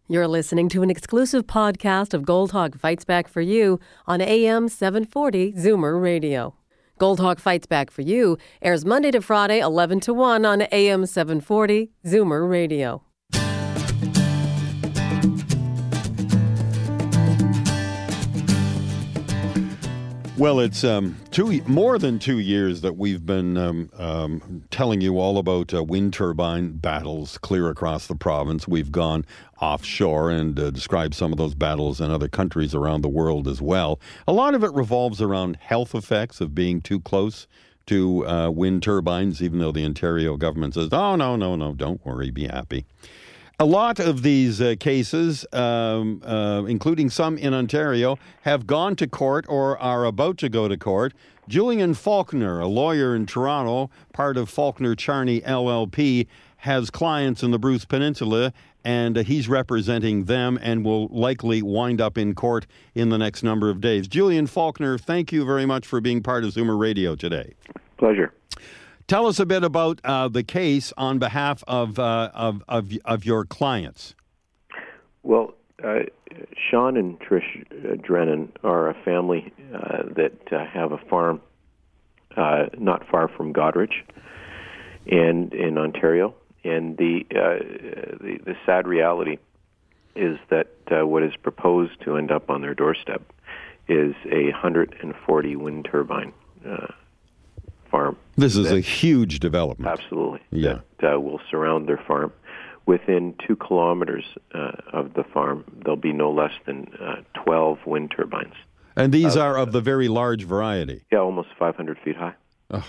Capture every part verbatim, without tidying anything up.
You're listening to an exclusive podcast of Gold Hawk Fights Back for You on A M seven forty Zoomer Radio. Gold Hawk Fights Back for You airs Monday to Friday, eleven to one on A M seven forty Zoomer Radio. Well, it's um, two more than two years that we've been um, um, telling you all about uh, wind turbine battles clear across the province. We've gone offshore and uh, described some of those battles in other countries around the world as well. A lot of it revolves around health effects of being too close to uh, wind turbines, even though the Ontario government says, oh, no, no, no, don't worry, be happy. A lot of these uh, cases, um, uh, including some in Ontario, have gone to court or are about to go to court. Julian Faulkner, a lawyer in Toronto, part of Faulkner Charney L L P, has clients in the Bruce Peninsula, and uh, he's representing them and will likely wind up in court in the next number of days. Julian Faulkner, thank you very much for being part of Zoomer Radio today. Pleasure. Tell us a bit about uh, the case on behalf of, uh, of of of your clients. Well, uh, Sean and Trish uh, Drennan are a family uh, that uh, have a farm uh, not far from Goderich, and in Ontario. And the uh, the, the sad reality is that uh, what is proposed to end up on their doorstep is a one hundred forty wind turbine Uh, farm. This is that, a huge development. Absolutely. Yeah. That uh, will surround their farm. Within two kilometers uh, of the farm, there'll be no less than uh, twelve wind turbines. And these uh, are of the very large variety. Yeah, almost five hundred feet high. Ugh.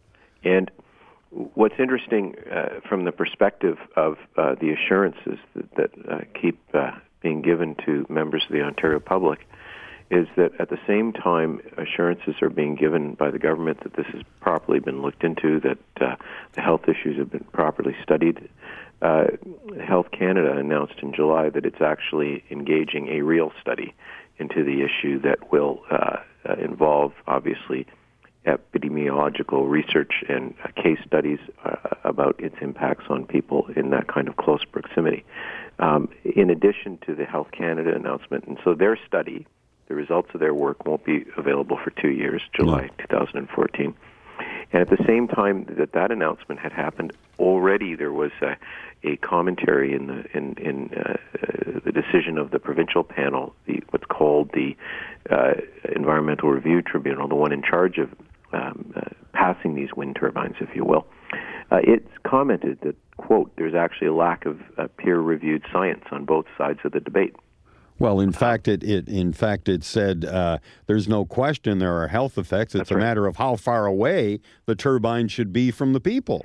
And what's interesting uh, from the perspective of uh, the assurances that, that uh, keep uh, being given to members of the Ontario public is that at the same time assurances are being given by the government that this has properly been looked into, that uh, the health issues have been properly studied. Uh, Health Canada announced in July that it's actually engaging a real study into the issue that will uh, uh, involve, obviously, epidemiological research and uh, case studies uh, about its impacts on people in that kind of close proximity. Um, in addition to the Health Canada announcement, and so their study, the results of their work won't be available for two years, July two thousand fourteen. And at the same time that that announcement had happened, already there was a, a commentary in the in, in uh, uh, the decision of the provincial panel, the what's called the uh, Environmental Review Tribunal, the one in charge of um, uh, passing these wind turbines, if you will. Uh, it's commented that, quote, there's actually a lack of uh, peer-reviewed science on both sides of the debate. Well, in fact, it, it in fact it said uh, there's no question there are health effects. It's That's a right. matter of how far away the turbine should be from the people.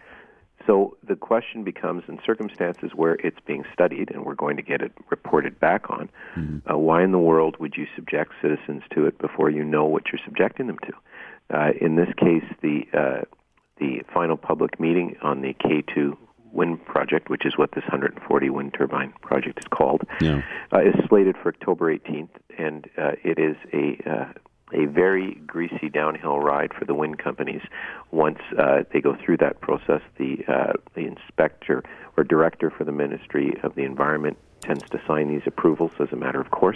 So the question becomes, in circumstances where it's being studied and we're going to get it reported back on, mm-hmm. uh, why in the world would you subject citizens to it before you know what you're subjecting them to? Uh, in this case, the uh, the final public meeting on the K two wind project, which is what this one hundred forty wind turbine project is called, yeah. uh, is slated for October eighteenth, and uh, it is a uh, a very greasy downhill ride for the wind companies. Once uh, they go through that process, the uh, the inspector or director for the Ministry of the Environment tends to sign these approvals as a matter of course,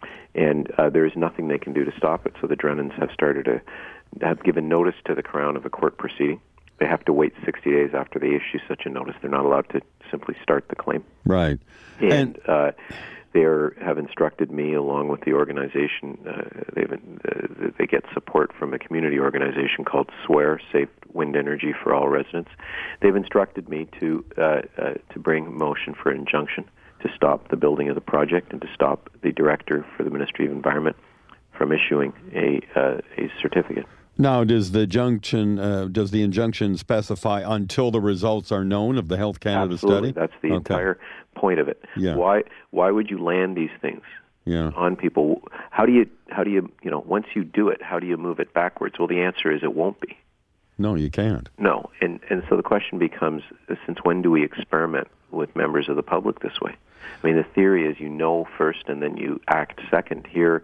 and uh, there is nothing they can do to stop it. So the Drennans have started to have given notice to the Crown of a court proceeding. They have to wait sixty days after they issue such a notice. They're not allowed to simply start the claim. Right. And, and uh, they have instructed me, along with the organization, uh, they've, uh, they get support from a community organization called SWARE, Safe Wind Energy for All Residents. They've instructed me to uh, uh, to bring a motion for injunction to stop the building of the project and to stop the director for the Ministry of Environment from issuing a uh, a certificate. Now, does the junction, uh, does the injunction specify until the results are known of the Health Canada Absolutely. study? That's the okay. entire point of it. Yeah. Why why would you land these things yeah. on people? How do you how do you you know once you do it, how do you move it backwards? Well, the answer is it won't be. No, you can't. No, and and so the question becomes: since when do we experiment with members of the public this way? I mean, the theory is you know first and then you act second. Here,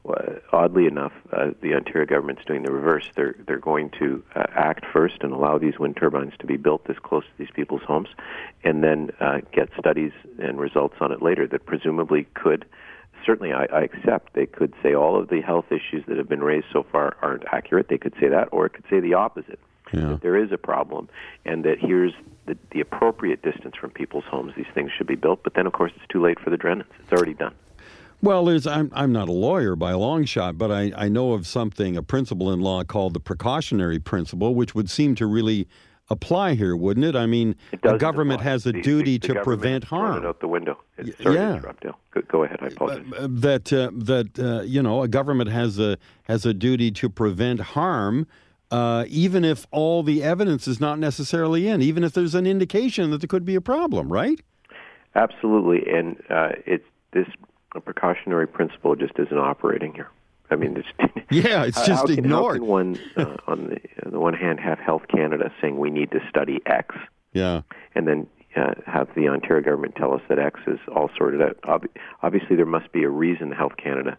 uh, oddly enough, uh, the Ontario government's doing the reverse. They're they're going to uh, act first and allow these wind turbines to be built this close to these people's homes, and then uh, get studies and results on it later that presumably could. Certainly, I, I accept they could say all of the health issues that have been raised so far aren't accurate. They could say that, or it could say the opposite. Yeah. That there is a problem, and that here's the, the appropriate distance from people's homes these things should be built. But then, of course, it's too late for the Drennens. It's already done. Well, there's, I'm, I'm not a lawyer by a long shot, but I, I know of something, a principle in law called the precautionary principle, which would seem to really apply here, wouldn't it? I mean, the government apply. has a the, duty the, the to prevent harm. It out the window. Sorry yeah. to interrupt, Dale. Go, go ahead. I apologize. Uh, that uh, that uh, you know, a government has a has a duty to prevent harm. Uh, even if all the evidence is not necessarily in, even if there's an indication that there could be a problem, right? Absolutely, and uh, it's this precautionary principle just isn't operating here. I mean, it's, yeah, it's just how can, ignored. How can one, uh, on the on the one hand, have Health Canada saying we need to study X, yeah, and then uh, have the Ontario government tell us that X is all sorted out? Ob- obviously, there must be a reason Health Canada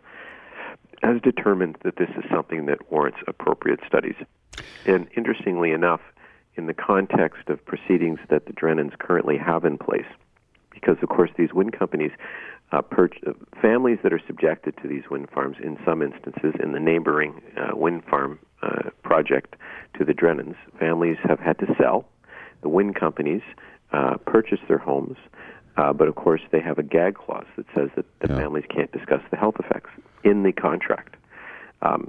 has determined that this is something that warrants appropriate studies. And interestingly enough, in the context of proceedings that the Drennens currently have in place, because, of course, these wind companies, uh, per- families that are subjected to these wind farms, in some instances, in the neighboring uh, wind farm uh, project to the Drennens, families have had to sell. The wind companies uh, purchase their homes, uh, but, of course, they have a gag clause that says that the yeah. families can't discuss the health effects in the contract. Um,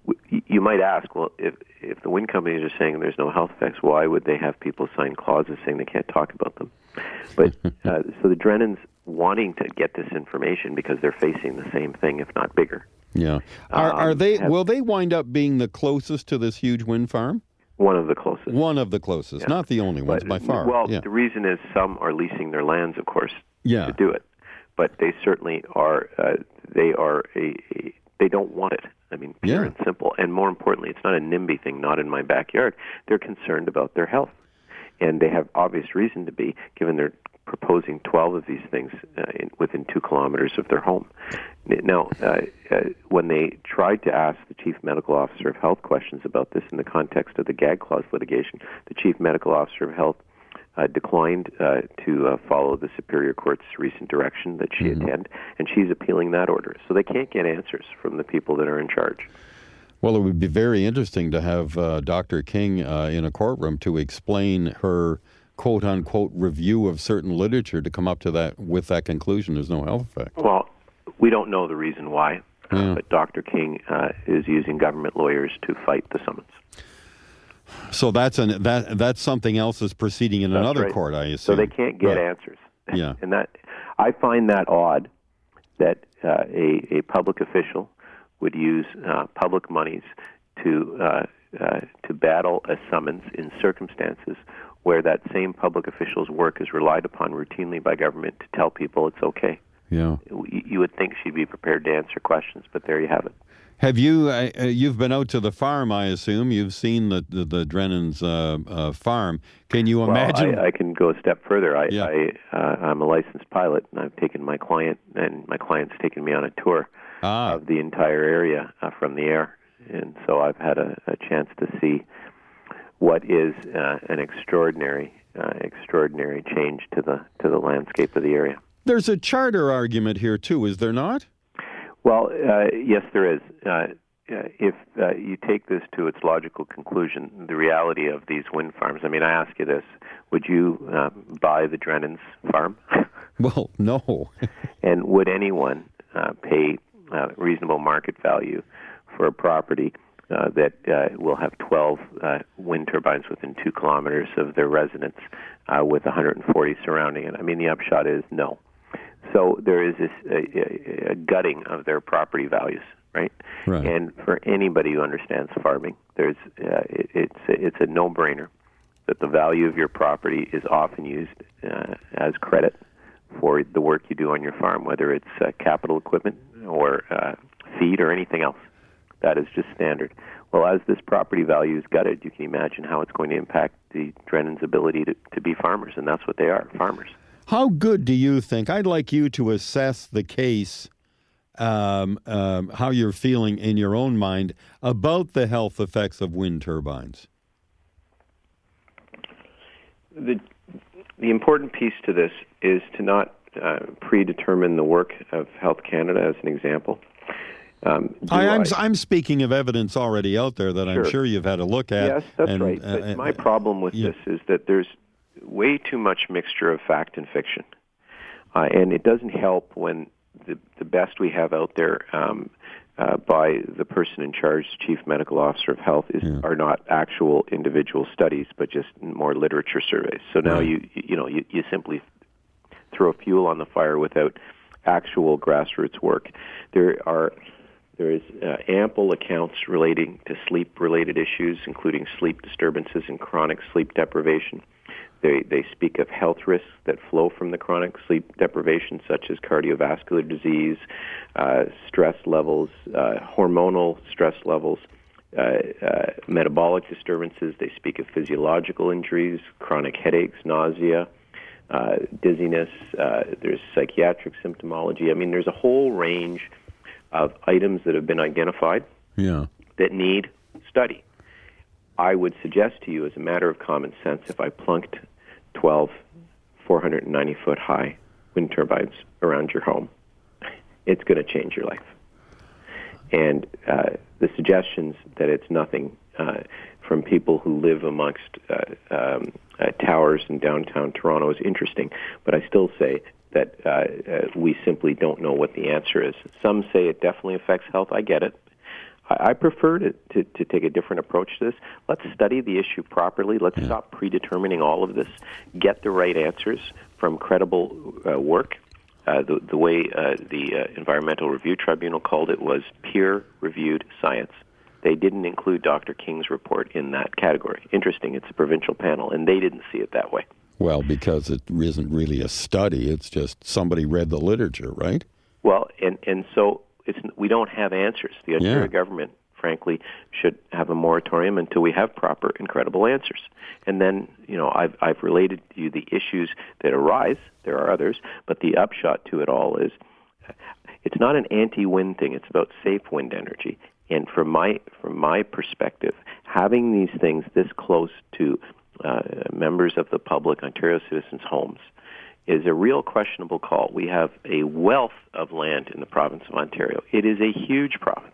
you might ask, well, if if the wind companies are saying there's no health effects, why would they have people sign clauses saying they can't talk about them? But uh, so the Drennens wanting to get this information because they're facing the same thing, if not bigger. Yeah. Are, um, are they? have, will they wind up being the closest to this huge wind farm? One of the closest. One of the closest, yeah. not the only ones but, by far. Well, yeah. the reason is some are leasing their lands, of course, yeah. to do it. But they certainly are. Uh, they are a, a. They don't want it. I mean, pure yeah. and simple. And more importantly, it's not a NIMBY thing, not in my backyard. They're concerned about their health. And they have obvious reason to be, given they're proposing twelve of these things uh, in, within two kilometers of their home. Now, uh, uh, when they tried to ask the Chief Medical Officer of Health questions about this in the context of the gag clause litigation, the Chief Medical Officer of Health Uh, declined uh, to uh, follow the Superior Court's recent direction that she mm-hmm. attend, and she's appealing that order. So they can't get answers from the people that are in charge. Well, it would be very interesting to have uh, Doctor King uh, in a courtroom to explain her quote-unquote review of certain literature to come up to that with that conclusion. There's no health effect. Well, we don't know the reason why, yeah. uh, but Doctor King uh, is using government lawyers to fight the summons. So that's an that that's something else is proceeding in that's another right. court, I assume. So they can't get right. answers. Yeah, and that I find that odd that uh, a a public official would use uh, public monies to uh, uh, to battle a summons in circumstances where that same public official's work is relied upon routinely by government to tell people it's okay. Yeah, you would think she'd be prepared to answer questions, but there you have it. Have you? Uh, you've been out to the farm, I assume. You've seen the the, the Drennens' uh, uh, farm. Can you well, imagine? I, I can go a step further. I, yeah. I uh, I'm a licensed pilot, and I've taken my client, and my client's taken me on a tour ah. of the entire area uh, from the air, and so I've had a, a chance to see what is uh, an extraordinary, uh, extraordinary change to the to the landscape of the area. There's a charter argument here too, is there not? Well, uh, yes, there is. Uh, if uh, you take this to its logical conclusion, the reality of these wind farms, I mean, I ask you this, would you uh, buy the Drennens farm? Well, no. And would anyone uh, pay uh, reasonable market value for a property uh, that uh, will have twelve uh, wind turbines within two kilometers of their residence uh, with one hundred forty surrounding it? I mean, the upshot is no. So there is this uh, a, a gutting of their property values, right? Right. And for anybody who understands farming, there's uh, it, it's it's a no-brainer that the value of your property is often used uh, as credit for the work you do on your farm, whether it's uh, capital equipment or uh, feed or anything else. That is just standard. Well, as this property value is gutted, you can imagine how it's going to impact the Drennens' ability to, to be farmers, and that's what they are, farmers. How good do you think, I'd like you to assess the case um, um, how you're feeling in your own mind about the health effects of wind turbines. The the important piece to this is to not uh, predetermine the work of Health Canada, as an example. Um, I, I'm, I, I'm speaking of evidence already out there that sure. I'm sure you've had a look at. Yes, that's and, right. But uh, my problem with yeah. this is that there's way too much mixture of fact and fiction. Uh, and it doesn't help when the, the best we have out there um, uh, by the person in charge, Chief Medical Officer of Health, is, yeah. are not actual individual studies, but just more literature surveys. So now right. you you know you, you simply throw fuel on the fire without actual grassroots work. There are There is uh, ample accounts relating to sleep-related issues, including sleep disturbances and chronic sleep deprivation. They they speak of health risks that flow from the chronic sleep deprivation, such as cardiovascular disease, uh, stress levels, uh, hormonal stress levels, uh, uh, metabolic disturbances. They speak of physiological injuries, chronic headaches, nausea, uh, dizziness. Uh, there's psychiatric symptomology. I mean, there's a whole range of items that have been identified yeah. that need study. I would suggest to you, as a matter of common sense, if I plunked twelve four hundred ninety foot high wind turbines around your home, it's going to change your life. And uh, the suggestions that it's nothing uh, from people who live amongst uh, um, uh, towers in downtown Toronto is interesting, but I still say that uh, uh, we simply don't know what the answer is. Some say it definitely affects health. I get it. I, I prefer to, to, to take a different approach to this. Let's study the issue properly. Let's yeah. stop predetermining all of this. Get the right answers from credible uh, work. Uh, the, the way uh, the uh, Environmental Review Tribunal called it was peer-reviewed science. They didn't include Doctor King's report in that category. Interesting. It's a provincial panel, and they didn't see it that way. Well, because it isn't really a study, it's just somebody read the literature, right? Well, and, and so it's, we don't have answers. The Ontario yeah. government, frankly, should have a moratorium until we have proper and credible answers. And then, you know, I've, I've related to you the issues that arise. There are others, but the upshot to it all is it's not an anti-wind thing. It's about safe wind energy. And from my from my perspective, having these things this close to Uh, members of the public, Ontario citizens' homes, is a real questionable call. We have a wealth of land in the province of Ontario. It is a huge province.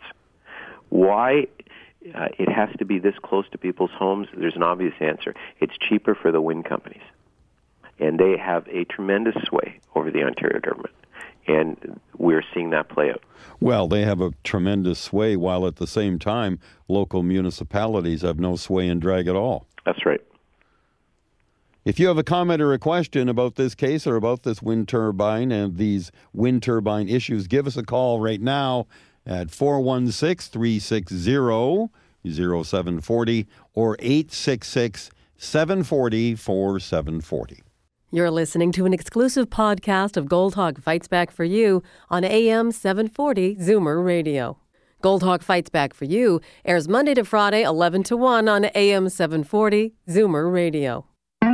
Why uh, it has to be this close to people's homes, there's an obvious answer. It's cheaper for the wind companies. And they have a tremendous sway over the Ontario government. And we're seeing that play out. Well, they have a tremendous sway, while at the same time, local municipalities have no sway and drag at all. That's right. If you have a comment or a question about this case or about this wind turbine and these wind turbine issues, give us a call right now at four one six, three six zero, zero seven four zero or eight six six, seven four zero, four seven four zero. You're listening to an exclusive podcast of Gold Hawk Fights Back for You on A M seven forty Zoomer Radio. Gold Hawk Fights Back for You airs Monday to Friday, eleven to one on A M seven forty Zoomer Radio.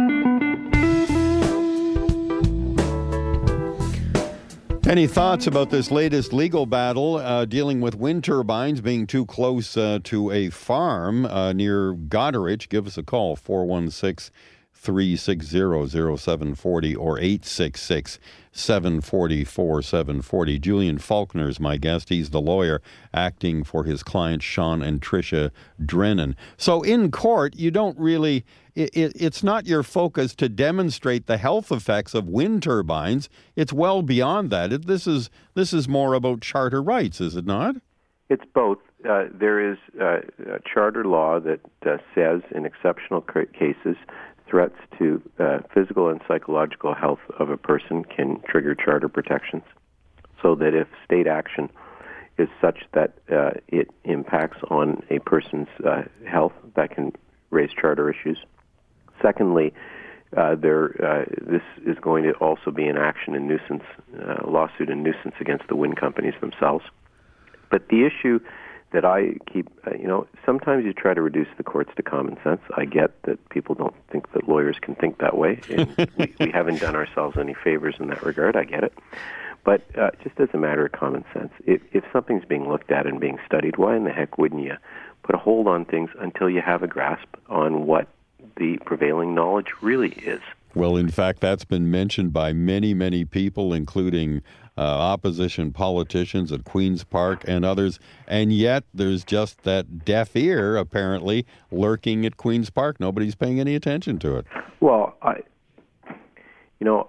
Any thoughts about this latest legal battle uh, dealing with wind turbines being too close uh, to a farm uh, near Goderich? Give us a call, four one six, three six zero, zero seven four zero or eight six six, seven four zero, four seven four zero. Julian Faulkner is my guest. He's the lawyer acting for his clients, Sean and Tricia Drennan. So in court, you don't really... It, it, it's not your focus to demonstrate the health effects of wind turbines. It's well beyond that. It, this is this is more about charter rights, is it not? It's both. Uh, there is uh, a charter law that uh, says in exceptional cases, threats to uh, physical and psychological health of a person can trigger charter protections, so that if state action is such that uh, it impacts on a person's uh, health, that can raise charter issues. Secondly, uh, there uh, this is going to also be an action and nuisance, uh, lawsuit and nuisance against the wind companies themselves. But the issue that I keep, uh, you know, sometimes you try to reduce the courts to common sense. I get that people don't think that lawyers can think that way, and we, we haven't done ourselves any favors in that regard. I get it. But uh, just as a matter of common sense, if, if something's being looked at and being studied, why in the heck wouldn't you put a hold on things until you have a grasp on what the prevailing knowledge really is? Well, in fact, that's been mentioned by many, many people, including uh, opposition politicians at Queen's Park and others, and yet there's just that deaf ear, apparently, lurking at Queen's Park. Nobody's paying any attention to it. Well, I, you know,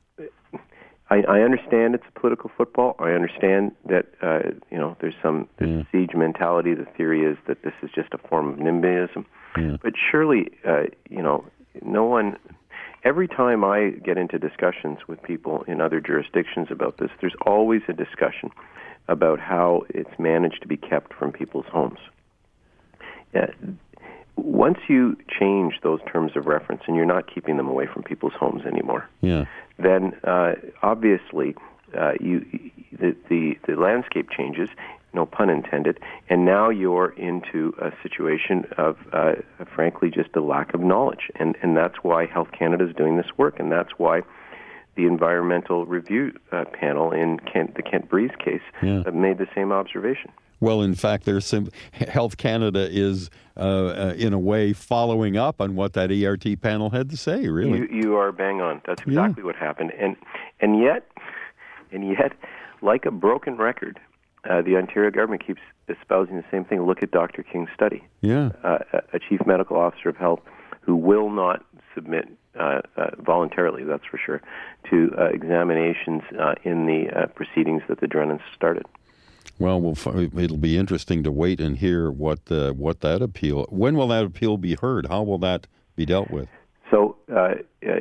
I, I understand it's a political football. I understand that, uh, you know, there's some this yeah. siege mentality. The theory is that this is just a form of NIMBYism. Yeah. But surely, uh, you know, no one... Every time I get into discussions with people in other jurisdictions about this, there's always a discussion about how it's managed to be kept from people's homes. Uh, once you change those terms of reference and you're not keeping them away from people's homes anymore, yeah. then uh, obviously uh, you the, the the landscape changes. No pun intended, and now you're into a situation of, uh, frankly, just a lack of knowledge, and and that's why Health Canada is doing this work, and that's why the environmental review uh, panel in Kent, the Kent Breeze case yeah. uh, made the same observation. Well, in fact, there's some, Health Canada is, uh, uh, in a way, following up on what that E R T panel had to say. Really, you, you are bang on. That's exactly yeah. what happened, and and yet, and yet, like a broken record. Uh, the Ontario government keeps espousing the same thing. Look at Doctor King's study. Yeah, uh, a chief medical officer of health who will not submit uh, uh, voluntarily, that's for sure, to uh, examinations uh, in the uh, proceedings that the Drennans started. Well, we'll f- it'll be interesting to wait and hear what the, what that appeal. When will that appeal be heard? How will that be dealt with? So, uh, uh,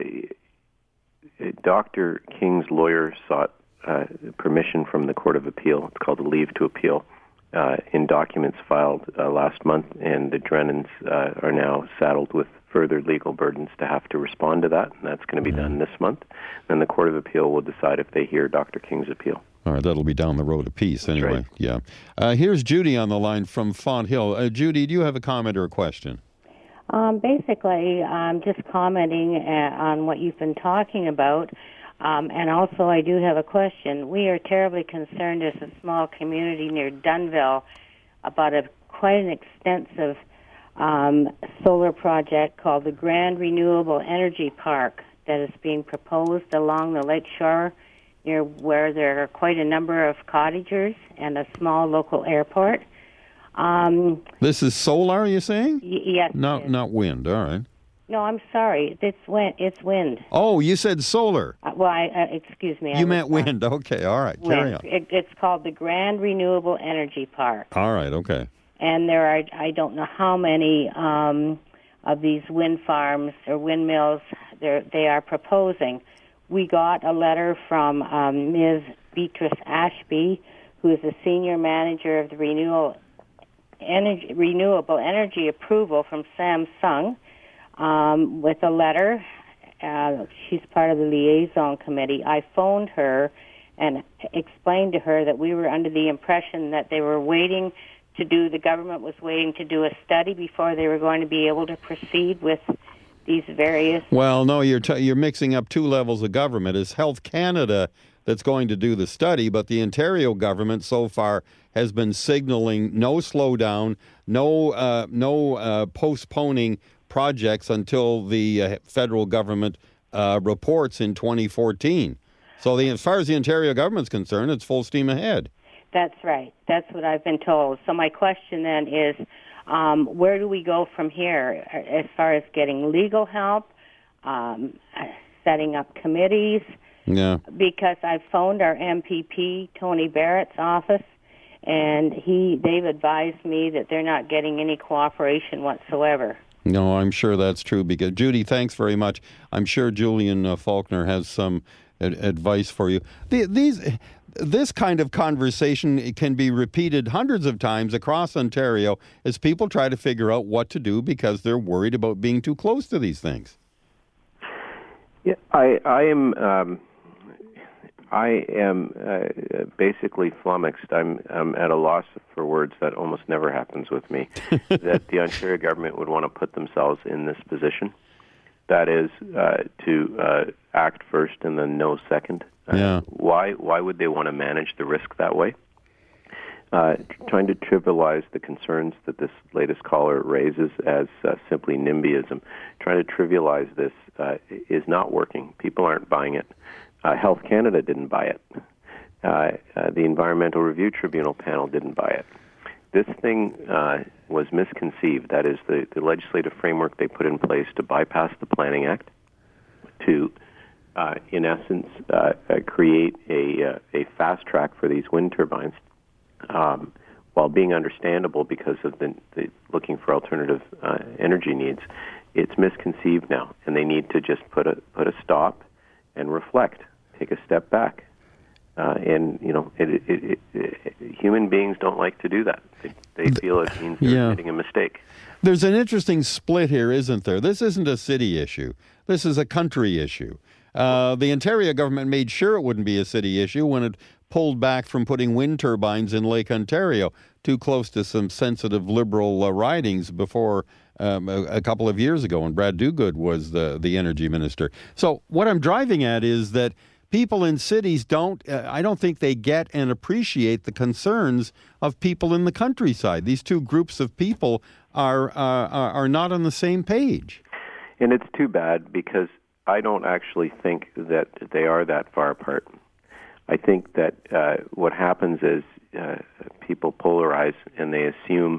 Doctor King's lawyer sought Uh, permission from the Court of Appeal. It's called a leave to appeal uh, in documents filed uh, last month, and the Drennans uh, are now saddled with further legal burdens to have to respond to that, and that's going to be mm-hmm. done this month. Then the Court of Appeal will decide if they hear Doctor King's appeal. All right, that'll be down the road a piece that's anyway. Right. Yeah. Uh, here's Judy on the line from Fonthill. Uh, Judy, do you have a comment or a question? Um, basically, I'm just commenting uh, on what you've been talking about. Um, and also, I do have a question. We are terribly concerned as a small community near Dunnville about a quite an extensive um, solar project called the Grand Renewable Energy Park that is being proposed along the lake shore, near where there are quite a number of cottagers and a small local airport. Um, this is solar, you're saying? Y- yes. Not not wind. All right. No, I'm sorry. It's wind. It's wind. Oh, you said solar. Uh, well, I, uh, excuse me. You I meant was, wind. Uh, okay, all right. Wind. Carry on. It, it's called the Grand Renewable Energy Park. All right, okay. And there are, I don't know how many um, of these wind farms or windmills they are proposing. We got a letter from um, Miz Beatrice Ashby, who is the senior manager of the Renewable Energy, Renewable Energy Approval from Samsung. Um, with a letter. Uh, she's part of the liaison committee. I phoned her and explained to her that we were under the impression that they were waiting to do, the government was waiting to do a study before they were going to be able to proceed with these various... Well, no, you're t- you're mixing up two levels of government. It's Health Canada that's going to do the study, but the Ontario government so far has been signaling no slowdown, no, uh, no uh, postponing projects until the uh, federal government uh, reports in twenty fourteen. So the, as far as the Ontario government's concerned, it's full steam ahead. That's right. That's what I've been told. So my question then is, um, where do we go from here as far as getting legal help, um, setting up committees? Yeah. Because I phoned our M P P, Tony Barrett's office, and he they've advised me that they're not getting any cooperation whatsoever. No, I'm sure that's true. Because Judy, thanks very much. I'm sure Julian uh, Faulkner has some ad- advice for you. The, these, this kind of conversation can be repeated hundreds of times across Ontario as people try to figure out what to do because they're worried about being too close to these things. Yeah, I, I am. Um, I am uh, basically flummoxed. I'm, I'm at a loss for words. That almost never happens with me. That the Ontario government would want to put themselves in this position. That is, uh, to uh, act first and then no second Uh, yeah. Why, why would they want to manage the risk that way? Uh, trying to trivialize the concerns that this latest caller raises as uh, simply NIMBYism, trying to trivialize this uh, is not working. People aren't buying it. Uh, Health Canada didn't buy it. Uh, uh, the Environmental Review Tribunal panel didn't buy it. This thing uh, was misconceived. That is, the, the legislative framework they put in place to bypass the Planning Act, to, uh, in essence, uh, uh, create a, uh, a fast track for these wind turbines, Um, while being understandable because of the, the looking for alternative uh, energy needs. It's misconceived now, and they need to just put a put a stop and reflect, take a step back. Uh, and you know, it, it, it, it, human beings don't like to do that. They, they feel it means they're Yeah. committing a mistake. There's an interesting split here, isn't there? This isn't a city issue. This is a country issue. Uh, the Ontario government made sure it wouldn't be a city issue when it pulled back from putting wind turbines in Lake Ontario, too close to some sensitive Liberal uh, ridings before um, a, a couple of years ago when Brad Dogood was the, the energy minister. So what I'm driving at is that people in cities don't, uh, I don't think they get and appreciate the concerns of people in the countryside. These two groups of people are, uh, are, are not on the same page. And it's too bad because I don't actually think that they are that far apart. I think that uh, what happens is uh, people polarize and they assume,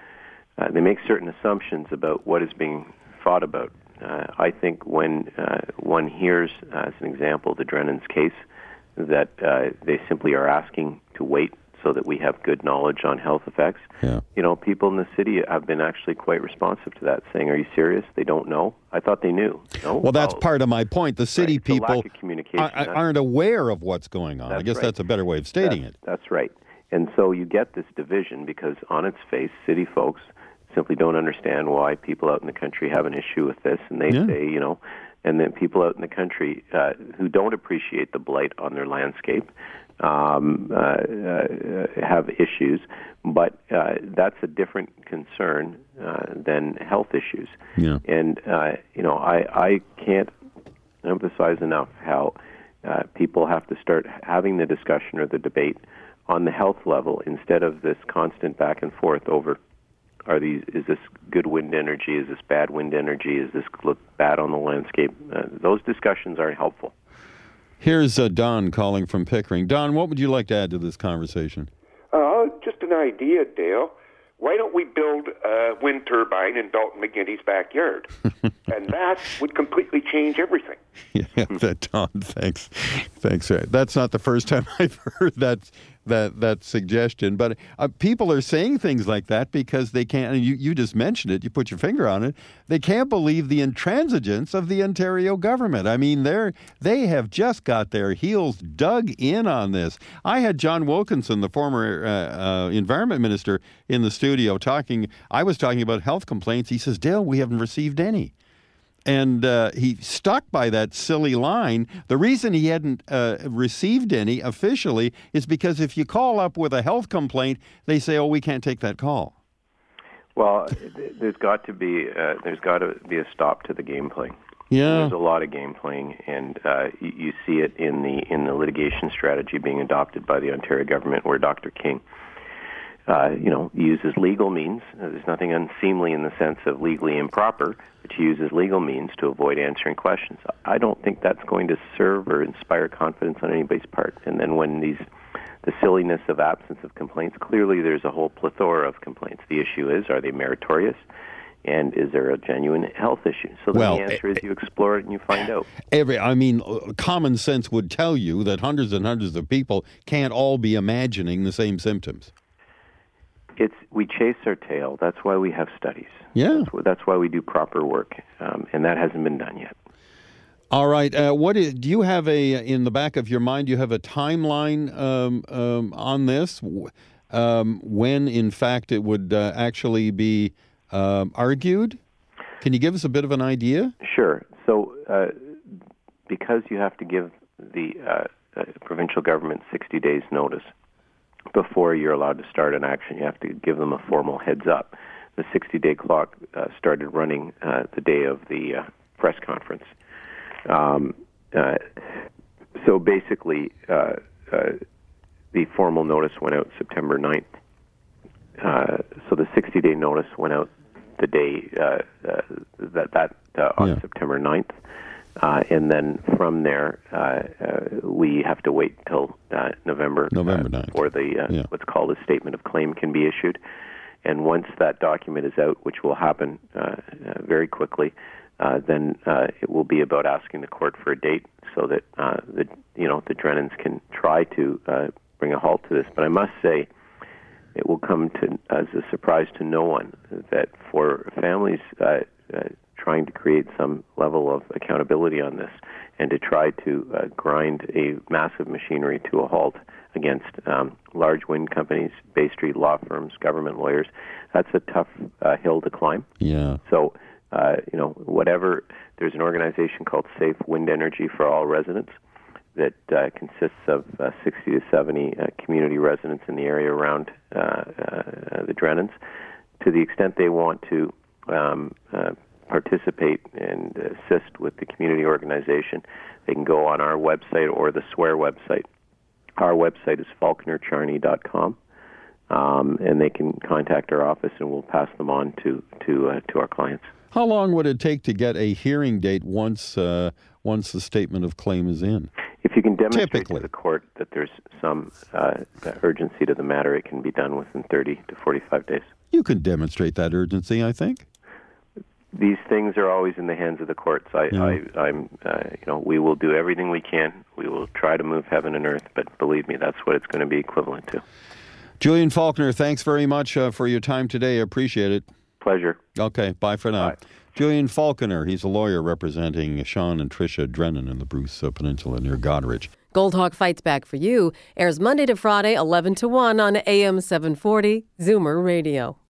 uh, they make certain assumptions about what is being thought about. Uh, I think when uh, one hears, uh, as an example, the Drennan's case, that uh, they simply are asking to wait so that we have good knowledge on health effects. Yeah. You know, people in the city have been actually quite responsive to that, saying, are you serious? They don't know? I thought they knew. No? Well, that's Oh. part of my point. The city Right. The people lack of communication, are, that's- aren't aware of what's going on. I That's guess right. that's a better way of stating that's, it. That's right. And so you get this division because on its face, city folks simply don't understand why people out in the country have an issue with this. And they Yeah. say, you know, and then people out in the country uh, who don't appreciate the blight on their landscape um, uh, uh, have issues. But uh, that's a different concern uh, than health issues. Yeah. And, uh, you know, I, I can't emphasize enough how uh, people have to start having the discussion or the debate on the health level instead of this constant back and forth over are these is this good wind energy, is this bad wind energy, is this look bad on the landscape? Uh, those discussions aren't helpful. Here's uh, Don calling from Pickering. Don, what would you like to add to this conversation? Uh, just an idea, Dale. Why don't we build a wind turbine in Dalton McGuinness's backyard? And that would completely change everything. Yeah, that Don, thanks. Thanks. That's not the first time I've heard that that that suggestion. But uh, people are saying things like that because they can't, and you, you just mentioned it, you put your finger on it, they can't believe the intransigence of the Ontario government. I mean, they're, they have just got their heels dug in on this. I had John Wilkinson, the former uh, uh, environment minister, in the studio talking, I was talking about health complaints. He says, Dale, we haven't received any. And uh, he stuck by that silly line. The reason he hadn't uh, received any officially is because if you call up with a health complaint, they say, "Oh, we can't take that call." Well, there's got to be uh, there's got to be a stop to the game playing. Yeah, there's a lot of game playing, and uh, you, you see it in the in the litigation strategy being adopted by the Ontario government, where Doctor King, uh, you know, uses legal means. There's nothing unseemly in the sense of legally improper, but he uses legal means to avoid answering questions. I don't think that's going to serve or inspire confidence on anybody's part. And then when these, the silliness of absence of complaints, clearly there's a whole plethora of complaints. The issue is, are they meritorious? And is there a genuine health issue? So then well, the answer is you explore it and you find out. Every, I mean, common sense would tell you that hundreds and hundreds of people can't all be imagining the same symptoms. It's we chase our tail. That's why we have studies. Yeah. That's, that's why we do proper work, um, and that hasn't been done yet. All right. Uh, what is, do you have a in the back of your mind? Do you have a timeline um, um, on this? Um, when, in fact, it would uh, actually be um, argued? Can you give us a bit of an idea? Sure. So, uh, because you have to give the uh, uh, provincial government sixty days notice before you're allowed to start an action, you have to give them a formal heads up. The sixty-day clock uh, started running uh, the day of the uh, press conference. Um, uh, so basically, uh, uh, the formal notice went out September ninth. Uh, so the sixty-day notice went out the day uh, uh, that that uh, on Yeah. September ninth. Uh, and then from there, uh, uh, we have to wait till uh, November, November uh, ninth. before the uh, Yeah. what's called a statement of claim can be issued. And once that document is out, which will happen uh, uh, very quickly, uh, then uh, it will be about asking the court for a date so that uh, the you know the Drennans can try to uh, bring a halt to this. But I must say, it will come to as a surprise to no one that for families uh, uh, trying to create some level of accountability on this and to try to uh, grind a massive machinery to a halt against um, large wind companies, Bay Street law firms, government lawyers, that's a tough uh, hill to climb. Yeah. So, uh, you know, whatever, there's an organization called Safe Wind Energy for All Residents that uh, consists of uh, sixty to seventy uh, community residents in the area around uh, uh, the Drennans. To the extent they want to um, uh, participate and assist with the community organization, they can go on our website or the SWEAR website. Our website is faulkner charney dot com, um, and they can contact our office, and we'll pass them on to to uh, to our clients. How long would it take to get a hearing date once uh, once the statement of claim is in? If you can demonstrate Typically. to the court that there's some uh, urgency to the matter, it can be done within thirty to forty-five days. You can demonstrate that urgency, I think. These things are always in the hands of the courts. I, Yeah. I, I'm, uh, you know, we will do everything we can. We will try to move heaven and earth, but believe me, that's what it's going to be equivalent to. Julian Faulkner, thanks very much uh, for your time today. I appreciate it. Pleasure. Okay, bye for now. Bye. Julian Faulkner, he's a lawyer representing Sean and Tricia Drennan in the Bruce uh, Peninsula near Goderich. Gold Hawk Fights Back for You airs Monday to Friday, eleven to one on A M seven forty Zoomer Radio.